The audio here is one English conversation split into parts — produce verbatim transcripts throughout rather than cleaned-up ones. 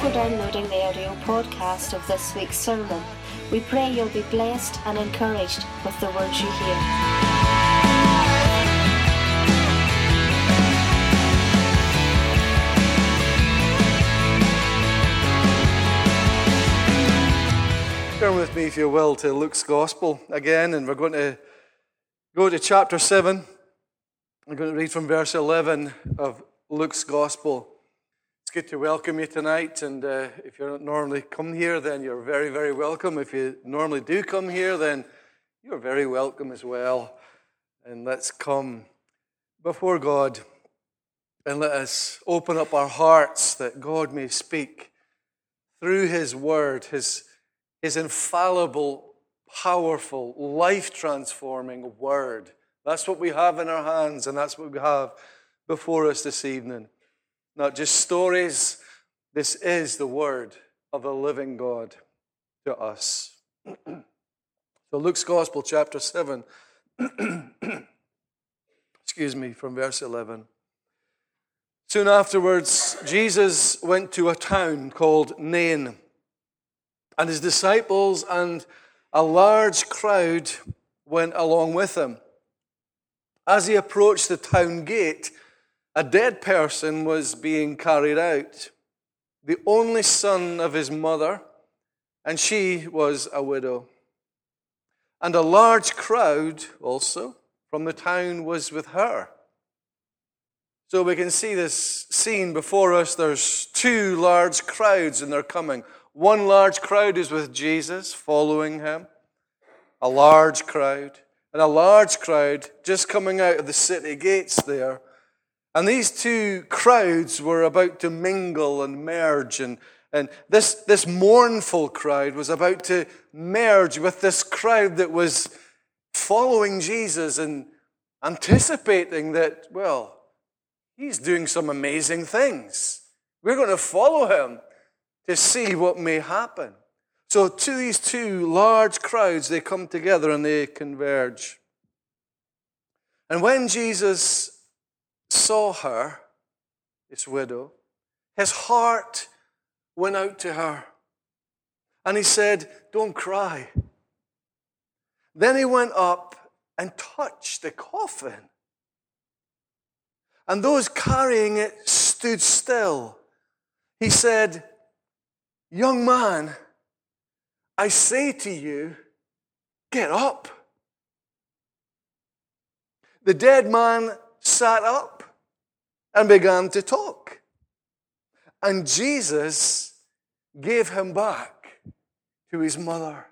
for downloading the audio podcast of this week's sermon. We pray you'll be blessed and encouraged with the words you hear. Turn with me, if you will, to Luke's Gospel again, and we're going to go to chapter seven. I'm going to read from verse eleven of Luke's Gospel. It's good to welcome you tonight, and uh, if you don't normally come here, then you're very, very welcome. If you normally do come here, then you're very welcome as well. And let's come before God and let us open up our hearts that God may speak through His Word, His His infallible, powerful, life-transforming Word. That's what we have in our hands, and that's what we have before us this evening. Not just stories. This is the Word of the living God to us. So Luke's Gospel, chapter seven. Excuse me, from verse eleven. Soon afterwards, Jesus went to a town called Nain, and his disciples and a large crowd went along with him. As he approached the town gate, a dead person was being carried out, the only son of his mother, and she was a widow. And a large crowd also from the town was with her. So we can see this scene before us. There's two large crowds, and they're coming. One large crowd is with Jesus, following him. A large crowd. And a large crowd just coming out of the city gates there. And these two crowds were about to mingle and merge. And, and this, this mournful crowd was about to merge with this crowd that was following Jesus and anticipating that, well, he's doing some amazing things. We're going to follow him to see what may happen. So to these two large crowds, they come together and they converge. And when Jesus saw her, this widow, his heart went out to her. And he said, "Don't cry." Then he went up and touched the coffin. And those carrying it stood still. He said, "Young man, I say to you, get up." The dead man sat up and began to talk. And Jesus gave him back to his mother.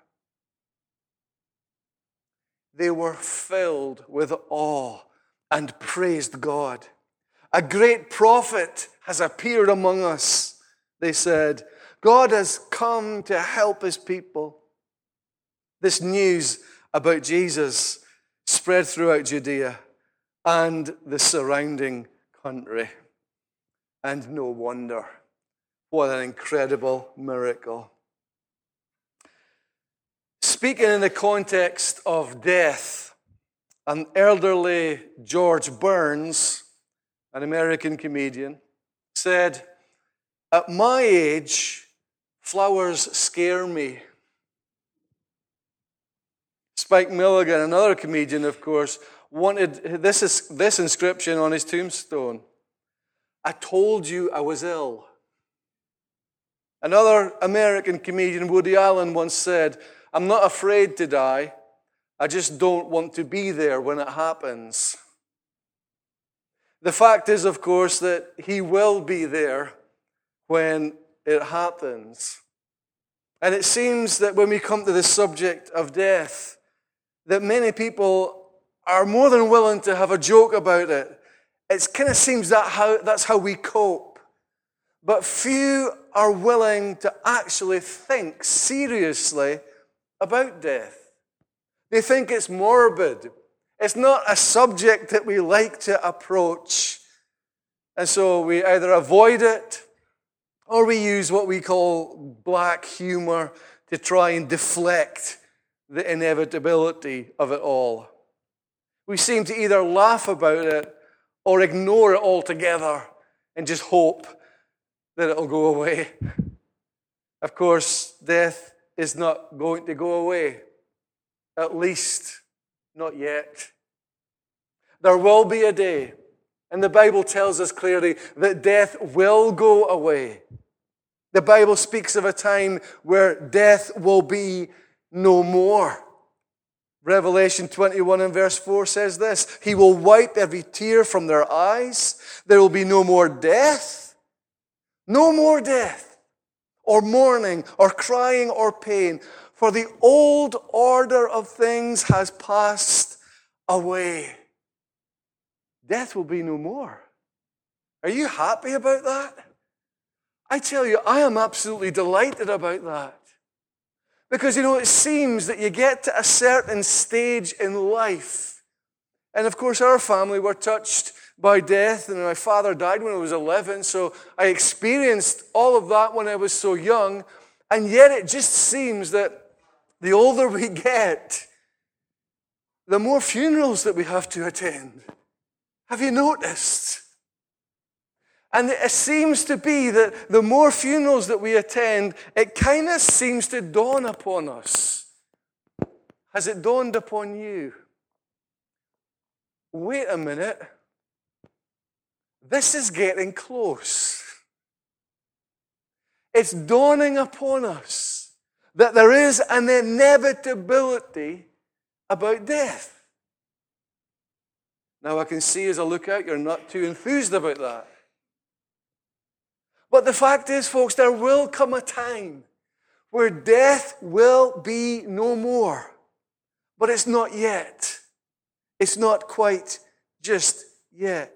They were filled with awe and praised God. "A great prophet has appeared among us," they said. "God has come to help his people." This news about Jesus spread throughout Judea and the surrounding country. And no wonder. What an incredible miracle. Speaking in the context of death, an elderly George Burns, an American comedian, said, "At my age, flowers scare me." Spike Milligan, another comedian, of course, wanted this, is, this inscription on his tombstone: "I told you I was ill." Another American comedian, Woody Allen, once said, "I'm not afraid to die. I just don't want to be there when it happens." The fact is, of course, that he will be there when it happens. And it seems that when we come to the subject of death, that many people are more than willing to have a joke about it. It kind of seems that how, that's how we cope. But few are willing to actually think seriously about death. They think it's morbid. It's not a subject that we like to approach. And so we either avoid it or we use what we call black humor to try and deflect the inevitability of it all. We seem to either laugh about it or ignore it altogether and just hope that it'll go away. Of course, death is not going to go away. At least, not yet. There will be a day, and the Bible tells us clearly that death will go away. The Bible speaks of a time where death will be no more. Revelation twenty-one and verse four says this: He will wipe every tear from their eyes. There will be no more death. No more death, or mourning, or crying, or pain. For the old order of things has passed away. Death will be no more. Are you happy about that? I tell you, I am absolutely delighted about that. Because, you know, it seems that you get to a certain stage in life. And, of course, our family were touched by death. And my father died when I was eleven. So I experienced all of that when I was so young. And yet it just seems that the older we get, the more funerals that we have to attend. Have you noticed? And it seems to be that the more funerals that we attend, it kind of seems to dawn upon us. Has it dawned upon you? Wait a minute. This is getting close. It's dawning upon us that there is an inevitability about death. Now I can see as I look out, you're not too enthused about that. But the fact is, folks, there will come a time where death will be no more. But it's not yet. It's not quite just yet.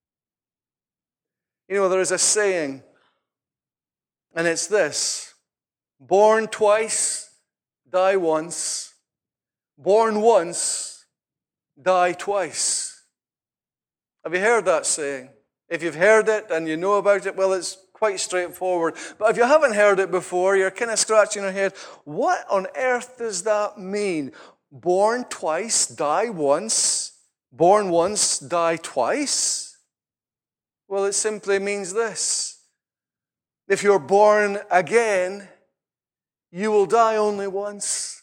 You know, there is a saying, and it's this: born twice, die once. Born once, die twice. Have you heard that saying? If you've heard it and you know about it, well, it's quite straightforward. But if you haven't heard it before, you're kind of scratching your head. What on earth does that mean? Born twice, die once. Born once, die twice? Well, it simply means this: if you're born again, you will die only once.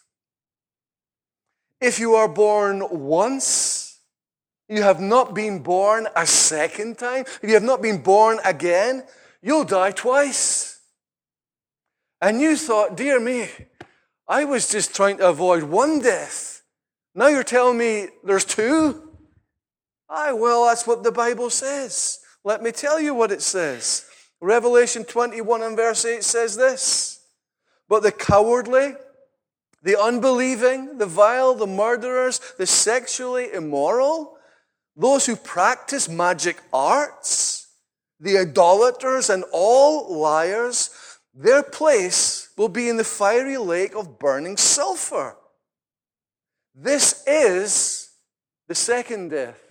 If you are born once, you have not been born a second time. If you have not been born again, you'll die twice. And you thought, dear me, I was just trying to avoid one death. Now you're telling me there's two? Aye, well, that's what the Bible says. Let me tell you what it says. Revelation twenty-one and verse eight says this: But the cowardly, the unbelieving, the vile, the murderers, the sexually immoral, those who practice magic arts, the idolaters, and all liars, their place will be in the fiery lake of burning sulfur. This is the second death.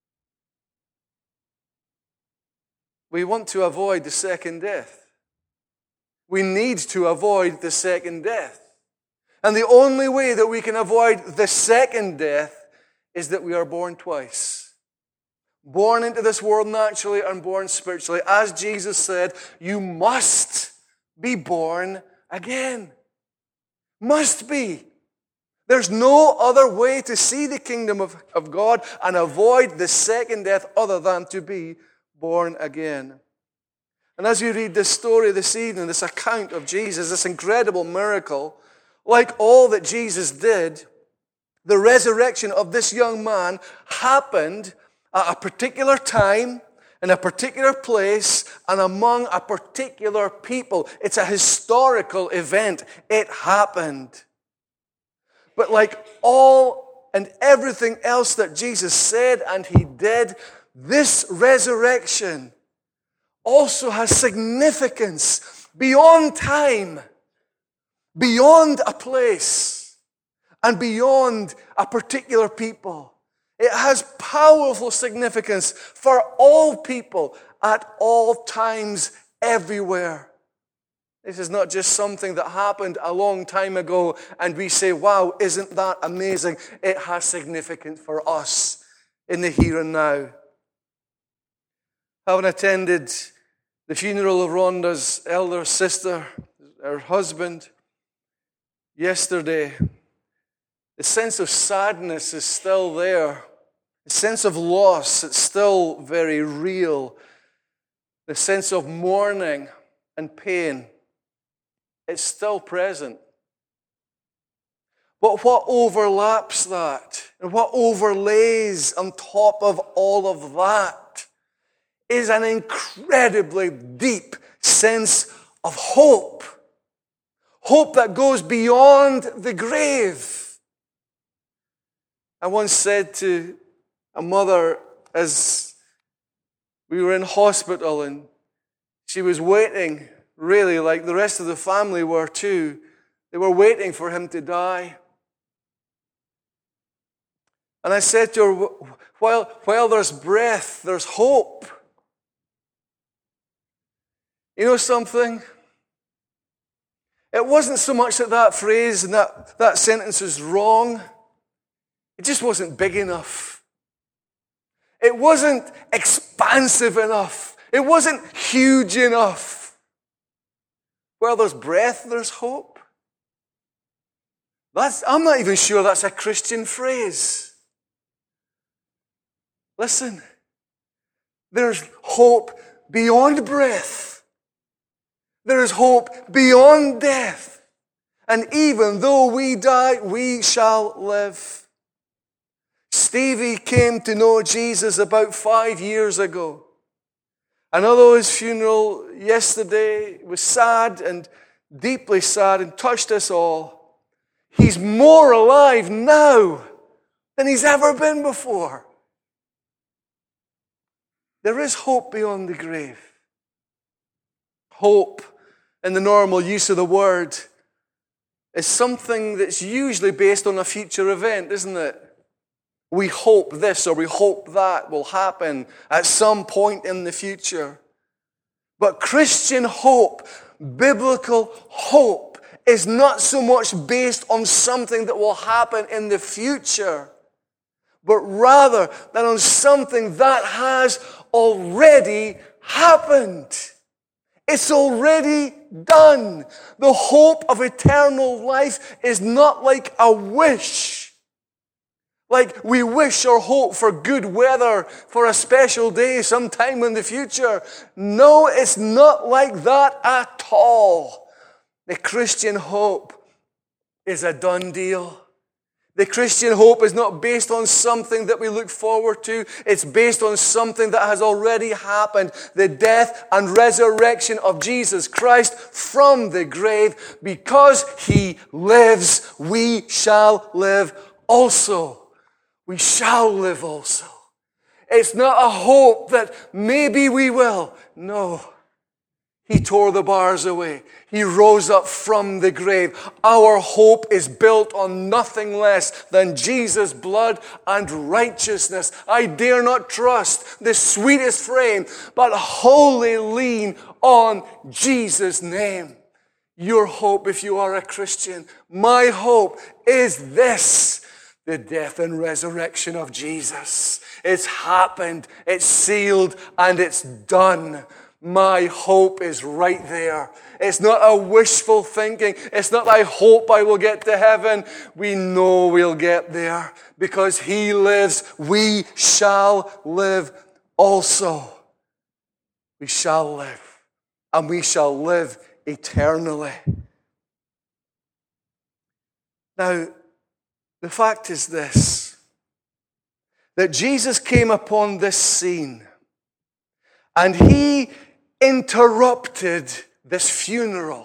We want to avoid the second death. We need to avoid the second death. And the only way that we can avoid the second death is that we are born twice. Born into this world naturally and born spiritually. As Jesus said, you must be born again. Must be. There's no other way to see the kingdom of, of God and avoid the second death other than to be born again. And as you read this story this evening, this account of Jesus, this incredible miracle, like all that Jesus did, the resurrection of this young man happened at a particular time, in a particular place, and among a particular people. It's a historical event. It happened. But like all and everything else that Jesus said and he did, this resurrection also has significance beyond time, beyond a place, and beyond a particular people. It has powerful significance for all people at all times, everywhere. This is not just something that happened a long time ago and we say, wow, isn't that amazing? It has significance for us in the here and now. Having attended the funeral of Rhonda's elder sister, her husband yesterday, the sense of sadness is still there. The sense of loss, it's still very real. The sense of mourning and pain, it's still present. But what overlaps that, and what overlays on top of all of that, is an incredibly deep sense of hope. Hope that goes beyond the grave. I once said to a mother as we were in hospital and she was waiting, really like the rest of the family were too. They were waiting for him to die. And I said to her, while, while there's breath, there's hope. You know something? It wasn't so much that that phrase and that, that sentence was wrong. It just wasn't big enough. It wasn't expansive enough. It wasn't huge enough. Well, there's breath, there's hope. That's, I'm not even sure that's a Christian phrase. Listen, there's hope beyond breath. There is hope beyond death. And even though we die, we shall live. Stevie came to know Jesus about five years ago. And although his funeral yesterday was sad and deeply sad and touched us all, he's more alive now than he's ever been before. There is hope beyond the grave. Hope, in the normal use of the word, is something that's usually based on a future event, isn't it? We hope this or we hope that will happen at some point in the future. But Christian hope, biblical hope, is not so much based on something that will happen in the future, but rather than on something that has already happened. It's already done. The hope of eternal life is not like a wish. Like we wish or hope for good weather for a special day sometime in the future. No, it's not like that at all. The Christian hope is a done deal. The Christian hope is not based on something that we look forward to. It's based on something that has already happened. The death and resurrection of Jesus Christ from the grave. Because he lives, we shall live also. We shall live also. It's not a hope that maybe we will. No. He tore the bars away. He rose up from the grave. Our hope is built on nothing less than Jesus' blood and righteousness. I dare not trust the sweetest frame, but wholly lean on Jesus' name. Your hope, if you are a Christian, my hope is this: the death and resurrection of Jesus. It's happened, it's sealed, and it's done. My hope is right there. It's not a wishful thinking. It's not, I hope I will get to heaven. We know we'll get there. Because he lives, we shall live also. We shall live. And we shall live eternally. Now, the fact is this, that Jesus came upon this scene and he interrupted this funeral.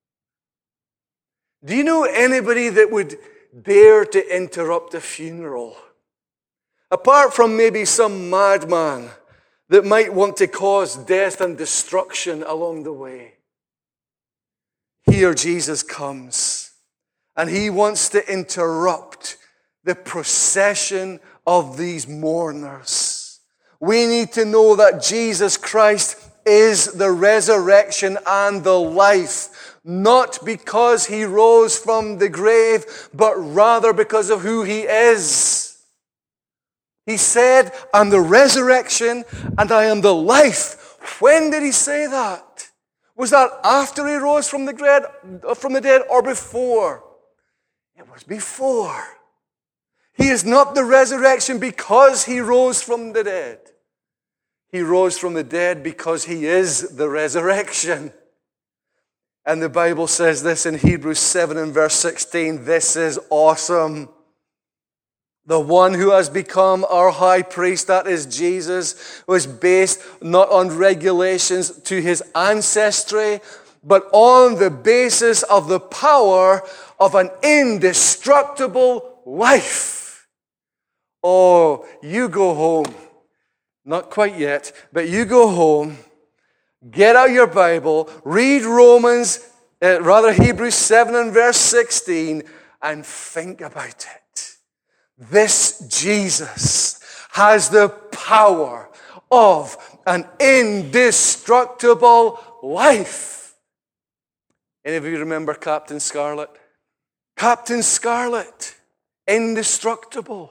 Do you know anybody that would dare to interrupt a funeral? Apart from maybe some madman that might want to cause death and destruction along the way. Here Jesus comes. And he wants to interrupt the procession of these mourners. We need to know that Jesus Christ is the resurrection and the life, not because he rose from the grave, but rather because of who he is. He said, I'm the resurrection and I am the life. When did he say that? Was that after he rose from the dead, from the dead or before? It was before. He is not the resurrection because he rose from the dead. He rose from the dead because he is the resurrection. And the Bible says this in Hebrews seven and verse sixteen. This is awesome. The one who has become our high priest, that is Jesus, was based not on regulations to his ancestry, but on the basis of the power of an indestructible life. Oh, you go home. Not quite yet, but you go home, get out your Bible, read Romans, uh, rather Hebrews seven and verse sixteen, and think about it. This Jesus has the power of an indestructible life. Any of you remember Captain Scarlet? Captain Scarlet, indestructible.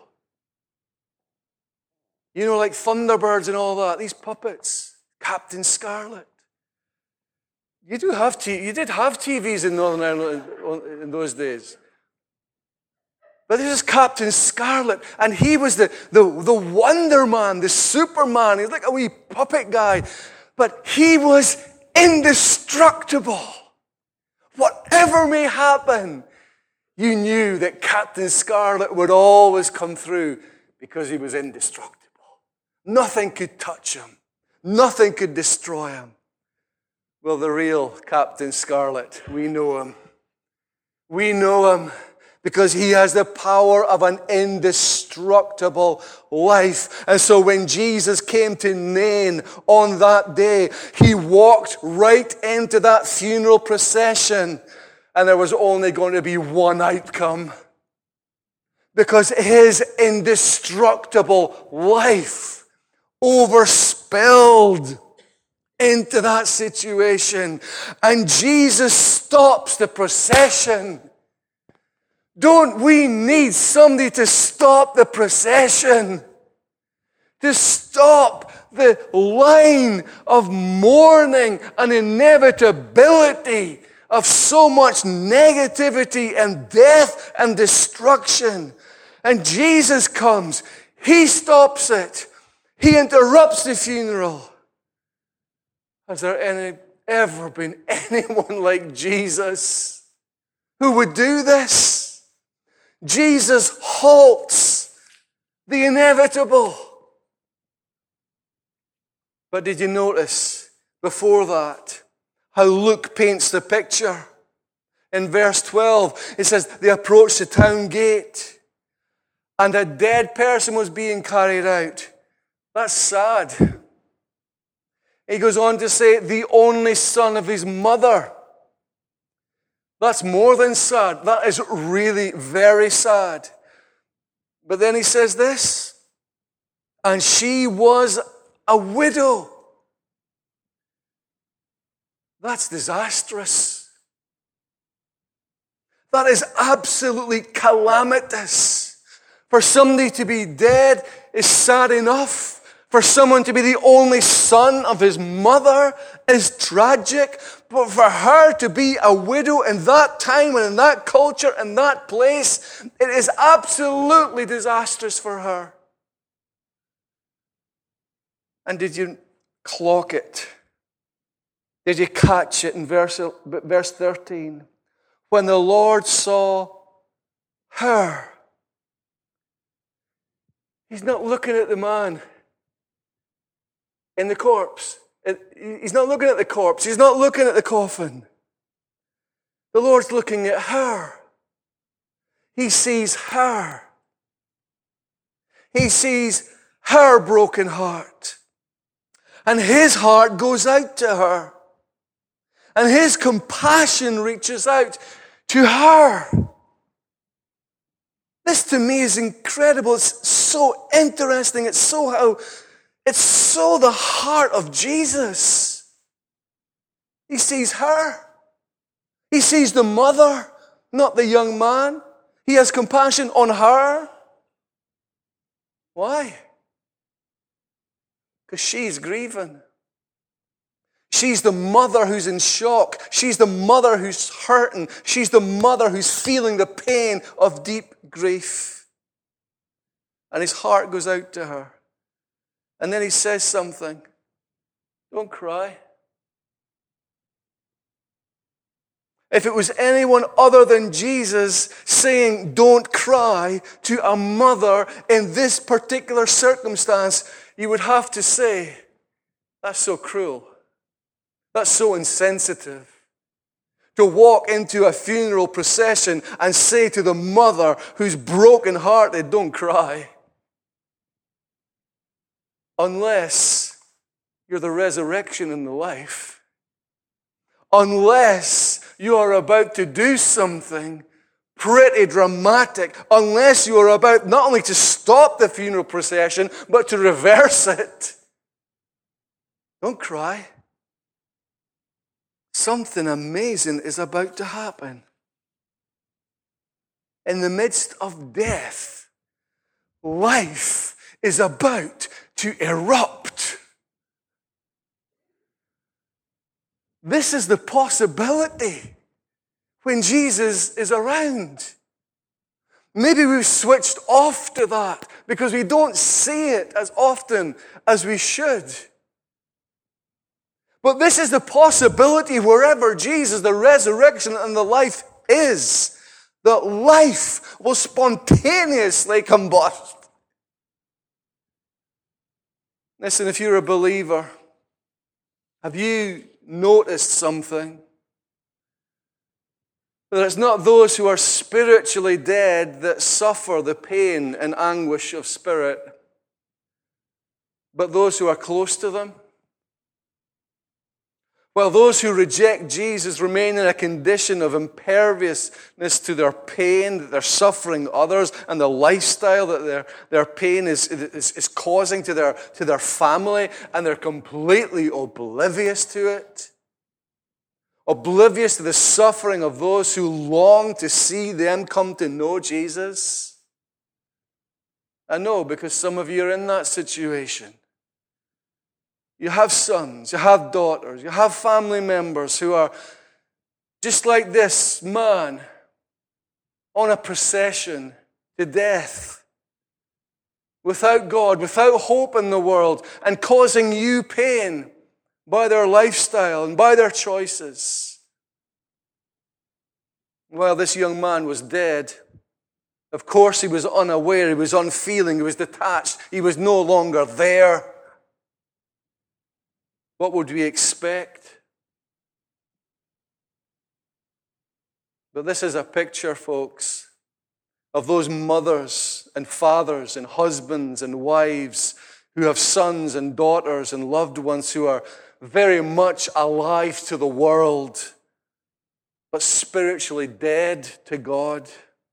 You know, like Thunderbirds and all that, these puppets. Captain Scarlet. You do have t- you did have T Vs in Northern Ireland in those days. But this is Captain Scarlet, and he was the, the, the Wonder Man, the Superman. He's like a wee puppet guy. But he was indestructible. Whatever may happen, you knew that Captain Scarlet would always come through because he was indestructible. Nothing could touch him. Nothing could destroy him. Well, the real Captain Scarlet, we know him. We know him because he has the power of an indestructible life. And so when Jesus came to Nain on that day, he walked right into that funeral procession, and there was only going to be one outcome. Because his indestructible life overspilled into that situation. And Jesus stops the procession. Don't we need somebody to stop the procession? To stop the line of mourning and inevitability of so much negativity and death and destruction. And Jesus comes. He stops it. He interrupts the funeral. Has there any, ever been anyone like Jesus who would do this? Jesus halts the inevitable. But did you notice before that how Luke paints the picture? In verse twelve, it says, they approached the town gate, and a dead person was being carried out. That's sad. He goes on to say, the only son of his mother. That's more than sad. That is really very sad. But then he says this, and she was a widow. That's disastrous. That is absolutely calamitous. For somebody to be dead is sad enough. For someone to be the only son of his mother is tragic. But for her to be a widow in that time and in that culture and that place, it is absolutely disastrous for her. And did you clock it? Did you catch it in verse, verse thirteen? When the Lord saw her. He's not looking at the man in the corpse. He's not looking at the corpse. He's not looking at the coffin. The Lord's looking at her. He sees her. He sees her broken heart. And his heart goes out to her. And his compassion reaches out to her. This to me is incredible. It's so interesting. It's so how, it's so the heart of Jesus. He sees her. He sees the mother, not the young man. He has compassion on her. Why? Because she's grieving. She's the mother who's in shock. She's the mother who's hurting. She's the mother who's feeling the pain of deep grief. And his heart goes out to her. And then he says something. Don't cry. If it was anyone other than Jesus saying, don't cry, to a mother in this particular circumstance, you would have to say, that's so cruel. That's so insensitive. To walk into a funeral procession and say to the mother who's broken-hearted, don't cry. Unless you're the resurrection and the life. Unless you are about to do something pretty dramatic. Unless you are about not only to stop the funeral procession, but to reverse it. Don't cry. Something amazing is about to happen. In the midst of death, life is about to erupt. This is the possibility when Jesus is around. Maybe we've switched off to that because we don't see it as often as we should. But this is the possibility wherever Jesus, the resurrection and the life is, that life will spontaneously combust. Listen, if you're a believer, have you noticed something? That it's not those who are spiritually dead that suffer the pain and anguish of spirit, but those who are close to them. While those who reject Jesus remain in a condition of imperviousness to their pain that they're suffering others and the lifestyle that their, their pain is, is, is causing to their, to their family, and they're completely oblivious to it. Oblivious to the suffering of those who long to see them come to know Jesus. I know, because some of you are in that situation. You have sons, you have daughters, you have family members who are just like this man on a procession to death. Without God, without hope in the world, and causing you pain by their lifestyle and by their choices. While this young man was dead, of course he was unaware, he was unfeeling, he was detached, he was no longer there. What would we expect? But this is a picture, folks, of those mothers and fathers and husbands and wives who have sons and daughters and loved ones who are very much alive to the world, but spiritually dead to God.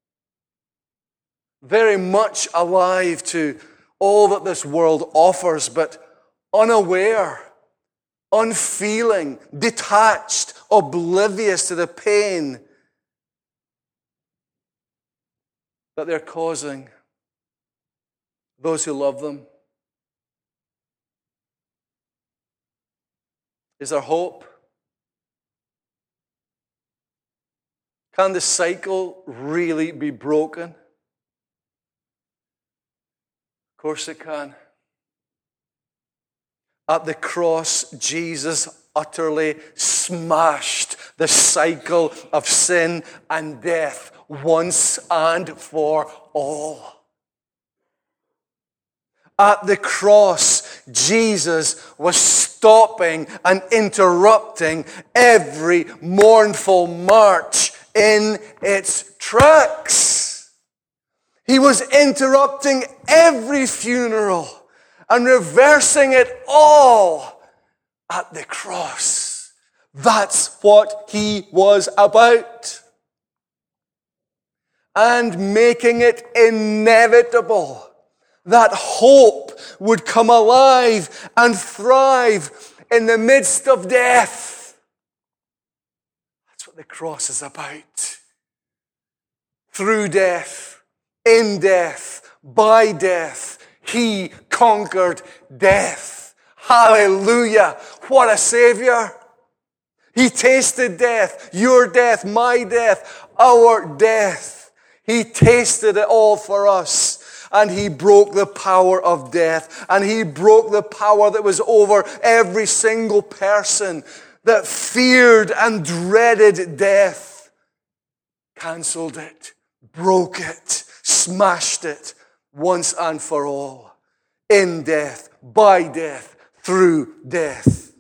Very much alive to all that this world offers, but unaware, unfeeling, detached, oblivious to the pain that they're causing those who love them. Is there hope? Can the cycle really be broken? Of course it can. At the cross, Jesus utterly smashed the cycle of sin and death once and for all. At the cross, Jesus was stopping and interrupting every mournful march in its tracks. He was interrupting every funeral and reversing it all at the cross. That's what he was about. And making it inevitable that hope would come alive and thrive in the midst of death. That's what the cross is about. Through death, in death, by death, he conquered death. Hallelujah. What a Savior. He tasted death, your death, my death, our death. He tasted it all for us. And he broke the power of death. And he broke the power that was over every single person that feared and dreaded death. Canceled it, broke it, smashed it once and for all. In death, by death, through death.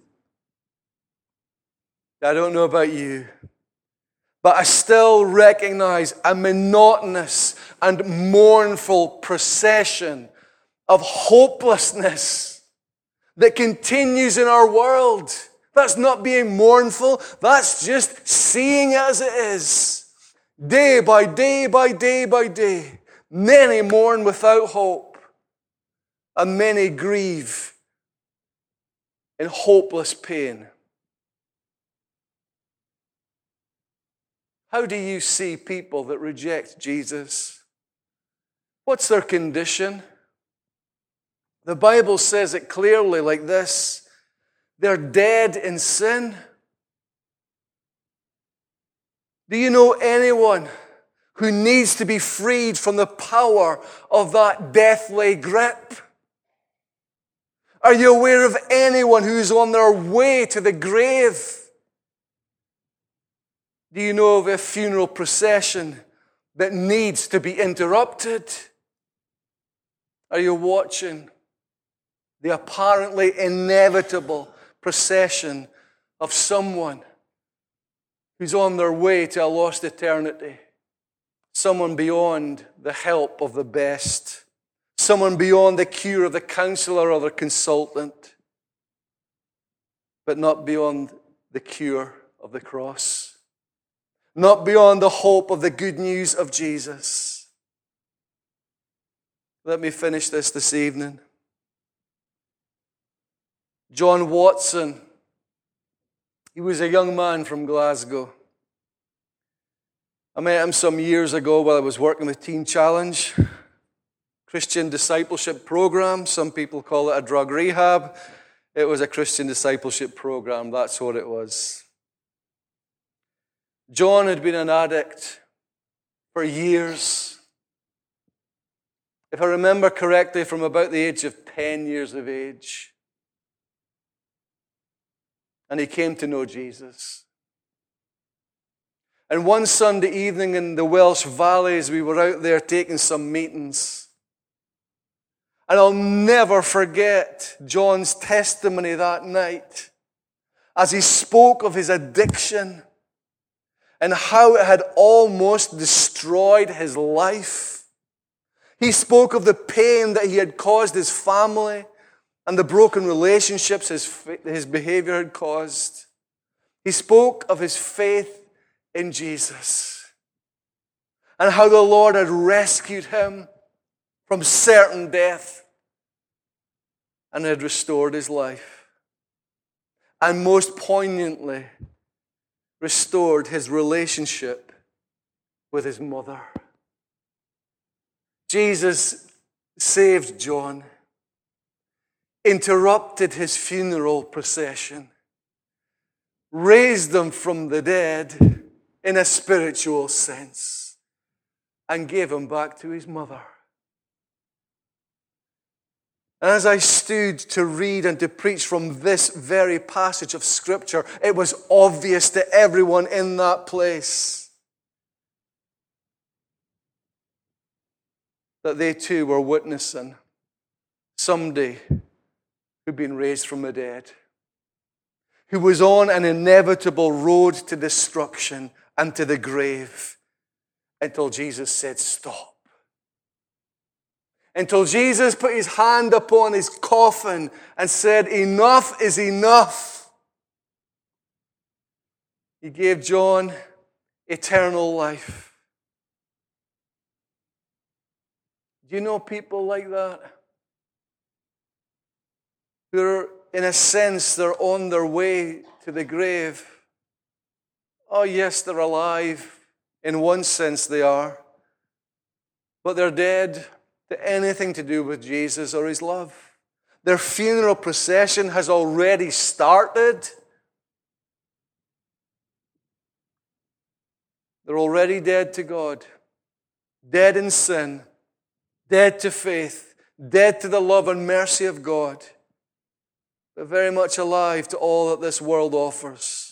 I don't know about you, but I still recognize a monotonous and mournful procession of hopelessness that continues in our world. That's not being mournful. That's just seeing it as it is. Day by day by day by day, many mourn without hope, and many grieve in hopeless pain. How do you see people that reject Jesus? What's their condition? The Bible says it clearly like this: they're dead in sin. Do you know anyone who needs to be freed from the power of that deathly grip? Are you aware of anyone who's on their way to the grave? Do you know of a funeral procession that needs to be interrupted? Are you watching the apparently inevitable procession of someone who's on their way to a lost eternity? Someone beyond the help of the best. Someone beyond the cure of the counselor or the consultant. But not beyond the cure of the cross. Not beyond the hope of the good news of Jesus. Let me finish this this evening. John Watson, he was a young man from Glasgow. I met him some years ago while I was working with Teen Challenge, Christian discipleship program. Some people call it a drug rehab. It was a Christian discipleship program. That's what it was. John had been an addict for years. If I remember correctly, from about the age of ten years of age. And he came to know Jesus. And one Sunday evening in the Welsh Valleys, we were out there taking some meetings. And I'll never forget John's testimony that night as he spoke of his addiction and how it had almost destroyed his life. He spoke of the pain that he had caused his family and the broken relationships his, his behavior had caused. He spoke of his faith in Jesus and how the Lord had rescued him from certain death and had restored his life. And most poignantly, restored his relationship with his mother. Jesus saved John, interrupted his funeral procession, raised him from the dead in a spiritual sense, and gave him back to his mother. And as I stood to read and to preach from this very passage of Scripture, it was obvious to everyone in that place that they too were witnessing somebody who'd been raised from the dead, who was on an inevitable road to destruction and to the grave, until Jesus said, "Stop." Until Jesus put his hand upon his coffin and said, "Enough is enough." He gave John eternal life. Do you know people like that? Who are, in a sense, they're on their way to the grave. Oh, yes, they're alive. In one sense, they are. But they're dead to anything to do with Jesus or his love. Their funeral procession has already started. They're already dead to God, dead in sin, dead to faith, dead to the love and mercy of God, but very much alive to all that this world offers.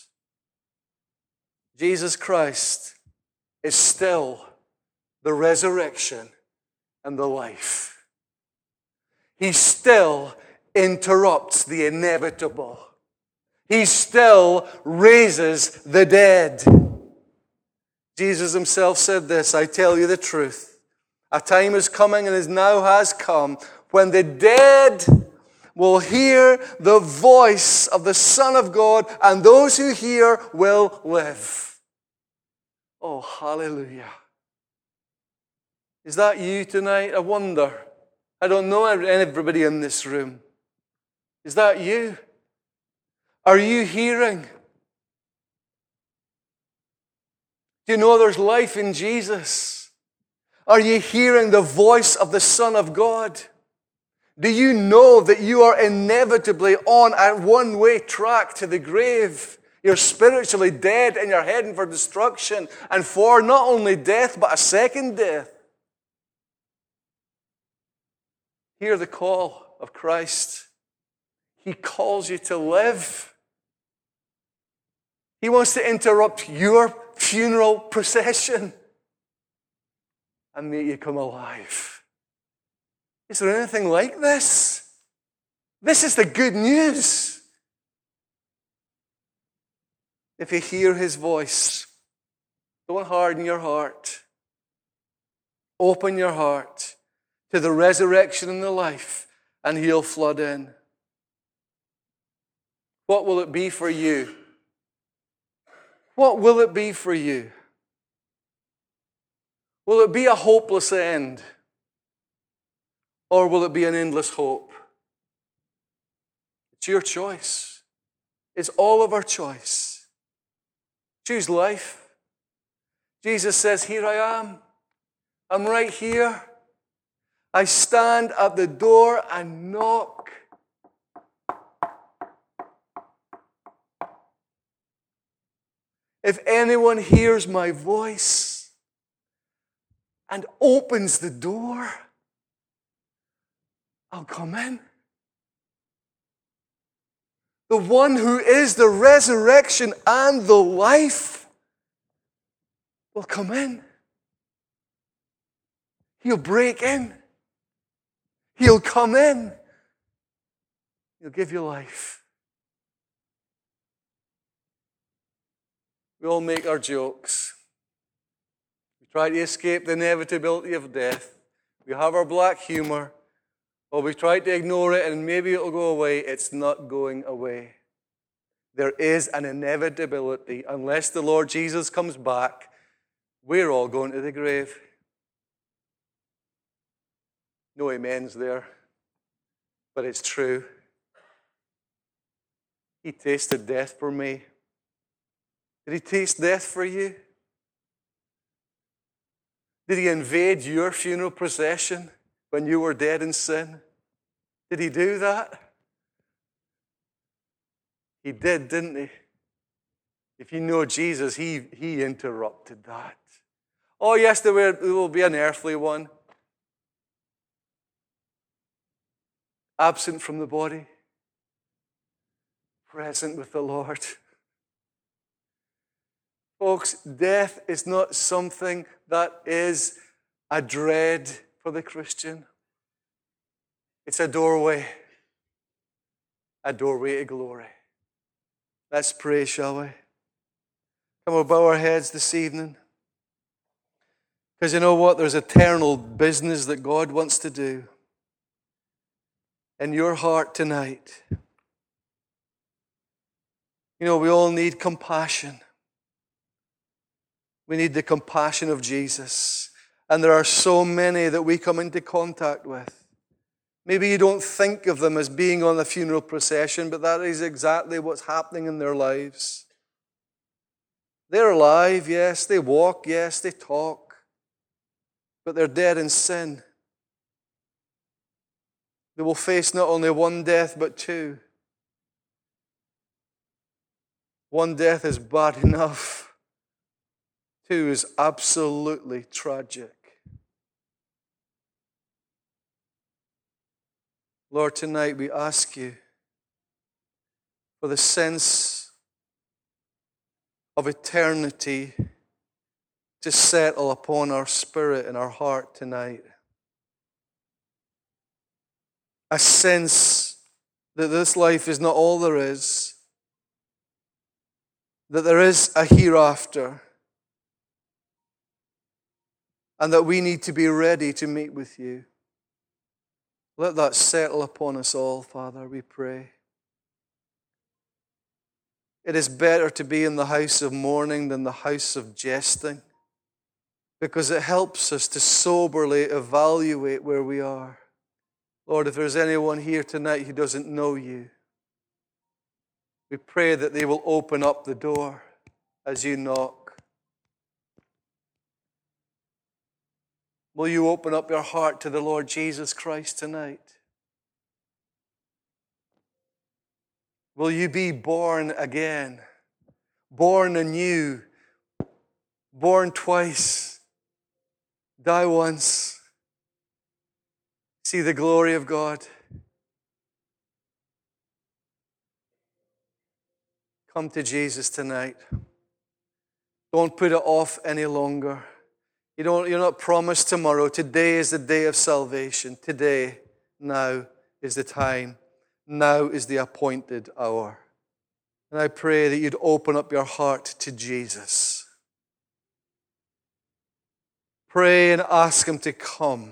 Jesus Christ is still the resurrection and the life. He still interrupts the inevitable. He still raises the dead. Jesus himself said this, I tell you the truth, a time is coming and is now has come when the dead will hear the voice of the Son of God, and those who hear will live. Oh, hallelujah. Is that you tonight? I wonder. I don't know everybody in this room. Is that you? Are you hearing? Do you know there's life in Jesus? Are you hearing the voice of the Son of God? Do you know that you are inevitably on a one-way track to the grave? You're spiritually dead and you're heading for destruction, and for not only death, but a second death. Hear the call of Christ. He calls you to live. He wants to interrupt your funeral procession and make you come alive. Is there anything like this? This is the good news. If you hear his voice, don't harden your heart. Open your heart to the resurrection and the life, and he'll flood in. What will it be for you? What will it be for you? Will it be a hopeless end? Or will it be an endless hope? It's your choice. It's all of our choice. Choose life. Jesus says, here I am. I'm right here. I stand at the door and knock. If anyone hears my voice and opens the door, I'll come in. The one who is the resurrection and the life will come in. He'll break in. He'll come in. He'll give you life. We all make our jokes. We try to escape the inevitability of death. We have our black humor. Or we try to ignore it and maybe it'll go away. It's not going away. There is an inevitability. Unless the Lord Jesus comes back, we're all going to the grave. No amens there, but it's true. He tasted death for me. Did he taste death for you? Did he invade your funeral procession when you were dead in sin? Did he do that? He did, didn't he? If you know Jesus, he, he interrupted that. Oh, yes, there will, there will be an earthly one. Absent from the body. Present with the Lord. Folks, death is not something that is a dread for the Christian. It's a doorway. A doorway to glory. Let's pray, shall we? Come on, bow our heads this evening. Because you know what? There's eternal business that God wants to do in your heart tonight. You know, we all need compassion. We need the compassion of Jesus. And there are so many that we come into contact with. Maybe you don't think of them as being on the funeral procession, but that is exactly what's happening in their lives. They're alive, yes. They walk, yes. They talk. But they're dead in sin. They will face not only one death, but two. One death is bad enough. Two is absolutely tragic. Lord, tonight we ask you for the sense of eternity to settle upon our spirit and our heart tonight. A sense that this life is not all there is, that there is a hereafter, and that we need to be ready to meet with you. Let that settle upon us all, Father, we pray. It is better to be in the house of mourning than the house of jesting, because it helps us to soberly evaluate where we are. Lord, if there's anyone here tonight who doesn't know you, we pray that they will open up the door as you knock. Will you open up your heart to the Lord Jesus Christ tonight? Will you be born again, born anew, born twice, die once, see the glory of God? Come to Jesus tonight. Don't put it off any longer. You don't, you're not promised tomorrow. Today is the day of salvation. Today, now is the time. Now is the appointed hour. And I pray that you'd open up your heart to Jesus. Pray and ask him to come.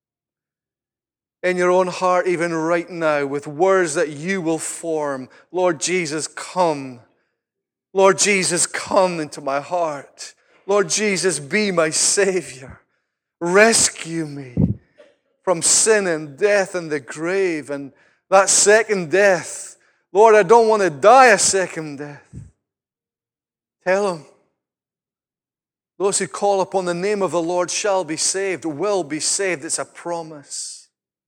In your own heart, even right now, with words that you will form. Lord Jesus, come. Lord Jesus, come into my heart. Lord Jesus, be my Savior. Rescue me from sin and death and the grave and that second death. Lord, I don't want to die a second death. Tell him. Those who call upon the name of the Lord shall be saved, will be saved. It's a promise.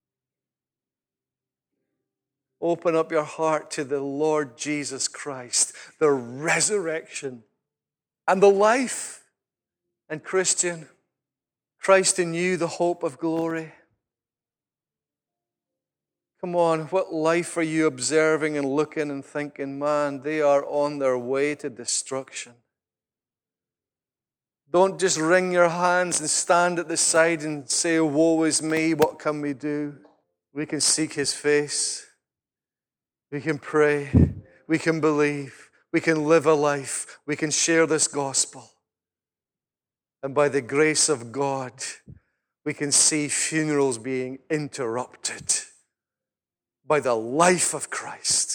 Open up your heart to the Lord Jesus Christ, the resurrection and the life. And Christian, Christ in you, the hope of glory. Come on, what life are you observing and looking and thinking, man, they are on their way to destruction. Don't just wring your hands and stand at the side and say, woe is me, what can we do? We can seek his face. We can pray. We can believe. We can live a life. We can share this gospel. And by the grace of God, we can see funerals being interrupted by the life of Christ.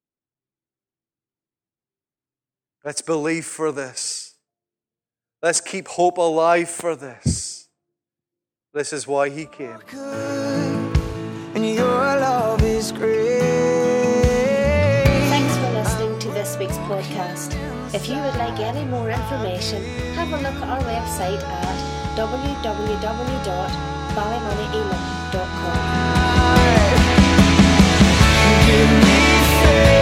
Let's believe for this. Let's keep hope alive for this. This is why he came. And your love is great. Thanks for listening to this week's podcast. If you would like any more information, have a look at our website at w w w dot ballymoney elim dot com. Give me faith.